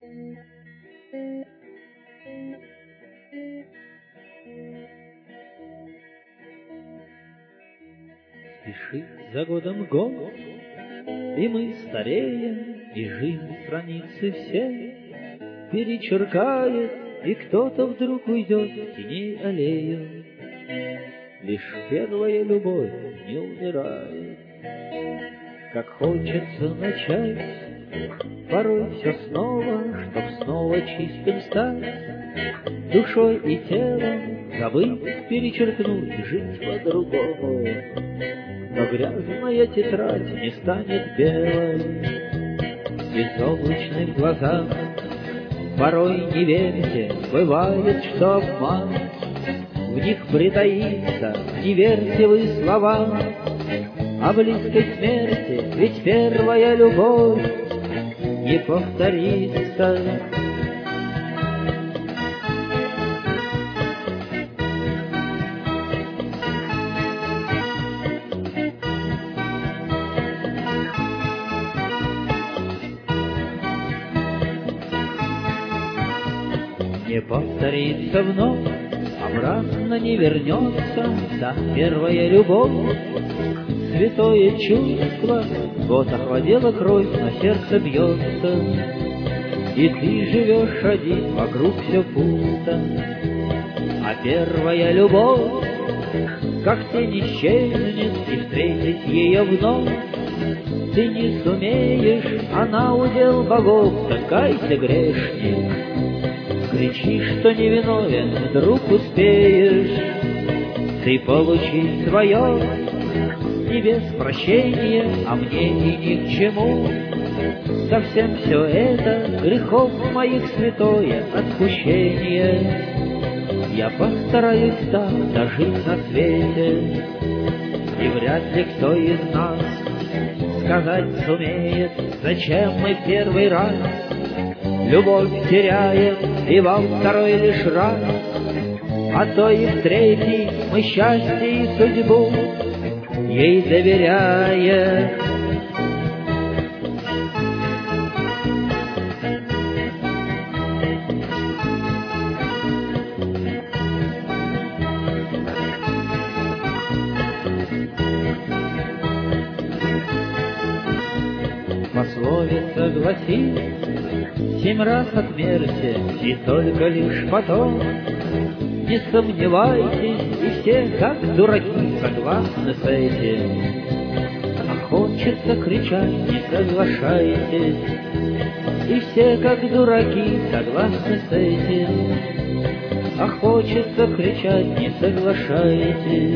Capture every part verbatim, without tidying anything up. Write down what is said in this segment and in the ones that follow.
Спешит за годом год, и мы стареем, и жизнь страницы все перечеркает, и кто-то вдруг уйдет в теней аллею. Лишь первая любовь не умирает. Как хочется начать порой все снова, чтоб снова чистым стать, душой и телом забыть, перечеркнуть, жить по-другому. Но грязная тетрадь не станет белой, безоблачным глазам порой не верьте, бывает, что обман в них притаится, не верьте вы словам о близкой смерти, ведь первая любовь не повторится. Не повторится вновь, обратно не вернется та первая любовь. Святое чувство, вот охладела кровь, но сердце бьется, и ты живешь один, вокруг все пусто. А первая любовь, как тень исчезнет, и встретить ее вновь ты не сумеешь, она удел богов, так кайся, грешник. Кричи, что невиновен, вдруг успеешь ты получить свое, не без прощения, а мне и ни к чему. Совсем все это грехов моих святое отпущение. Я постараюсь так дожить на свете, и вряд ли кто из нас сказать сумеет, зачем мы первый раз любовь теряем, и во второй лишь раз, а то и в третий мы счастье и судьбу ей доверяя. Пословица гласит: семь раз отмерьте, и только лишь потом не сомневайтесь, и все, как дураки, согласны с этим. А хочется кричать, не соглашайтесь, и все, как дураки, согласны с этим. А хочется кричать, не соглашайтесь.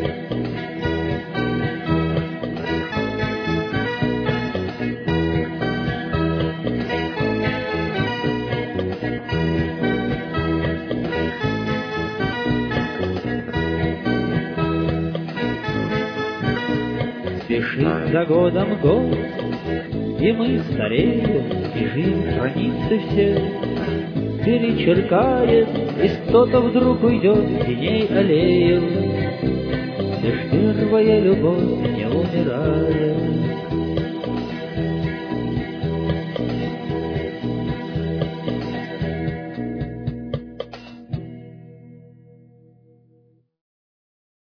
Спешит за годом год, и мы стареем, и жизнь страницы все перечеркает, и кто-то вдруг уйдет в теней аллею. Лишь первая любовь не умирает.